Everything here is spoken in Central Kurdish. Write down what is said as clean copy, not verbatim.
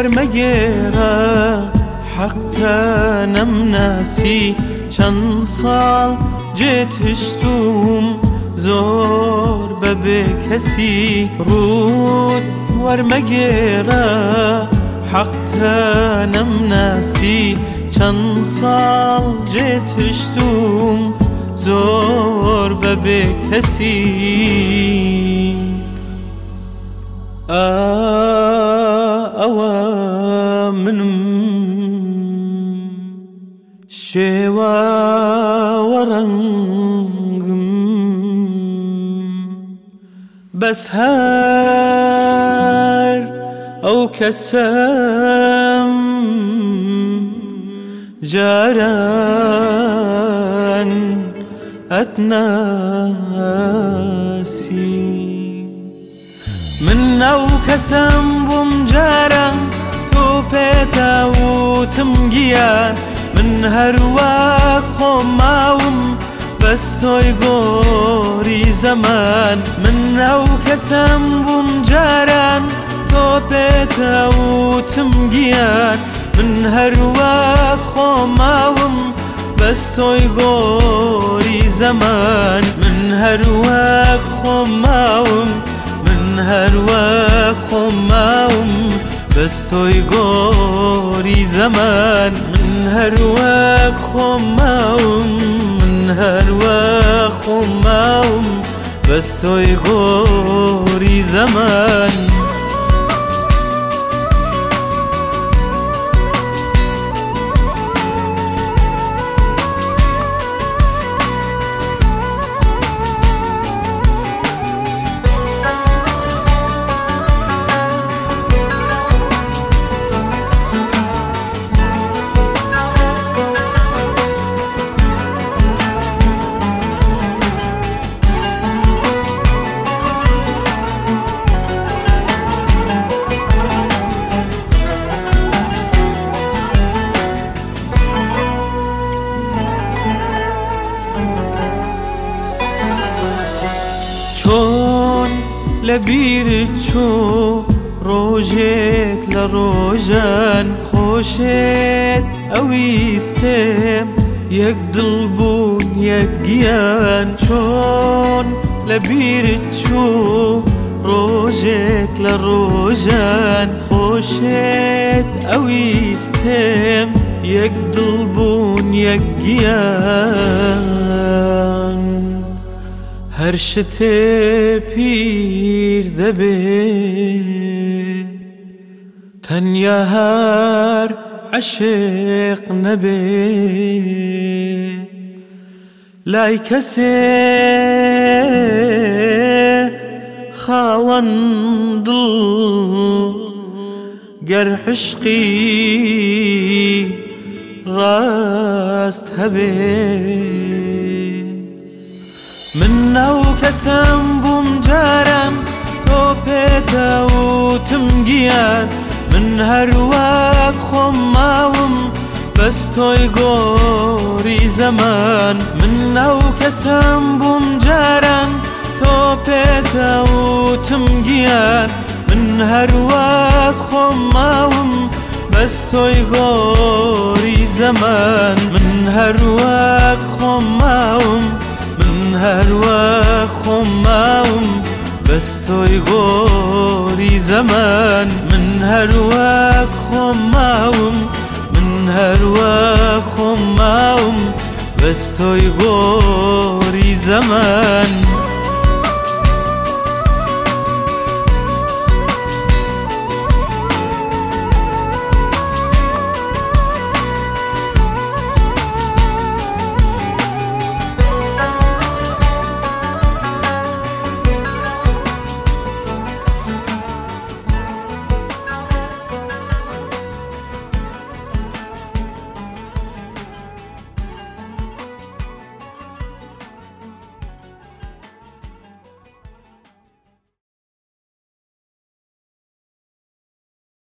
وەرمەگێڕە حەقتەنەم ناسی چەند ساڵ جێت هشتوم زۆر بەبێ کەسی ڕوود وەرمەگێڕە حەقتەنەم ناسی چەند ساڵ جێت هشتوم زۆر بەبێ کەسی ئەوە منم شێوە وەڕەنگم بەس هەر ئەو کەسەم جاران ئەتناسی من ئەو کەسەم بووم جاران تۆ پێتەوتم گیان من هەروەک خۆم ماوم بەس تۆی گۆری زەمان من ئەو کەسەم بووم جاران تۆ پێتەوتم گیان من هەروەک خۆم ماوم بەس تۆی گۆری زەمان من هەروەک خۆم ماوم من هەروەک خۆم ماوم بەس تۆی گۆری زەمان من هەروەک خۆم ماوم من هەروەک خۆم ماوم بەس تۆی گۆری زەمان چۆن لەبیرت چۆ ڕۆژێک لە ڕۆژان خۆشێت ئەویستێم یەک دڵ بوون یەک گیان چۆن لەبیرت چۆ ڕۆژێک لە ڕۆژان خۆشێت ئەویستێم یەک دڵ بوون یەک گیان هەر شتێ پیر دەبێ تەنیا هەر عەشێق نەبێ لای کەسێ خاوەن دڵ گەر عشقی ڕاست هەبێ من ئەو کەسەم بووم جاران تۆ پێتەوتم گیان من هەروەک خۆم ماوم بەس تۆی گۆری زەمان من ئەو کەسەم بووم جاران تۆ پێتەوتم گیان من هەروەک خۆم ماوم بەس تۆی گۆری زەمان من هەروەک خۆم ماوم من هەروەک خۆم ماوم بەس تۆی گۆری زەمان من هەروەک خۆم ماوم من هەروەک خۆم ماوم بەس تۆی گۆری زەمان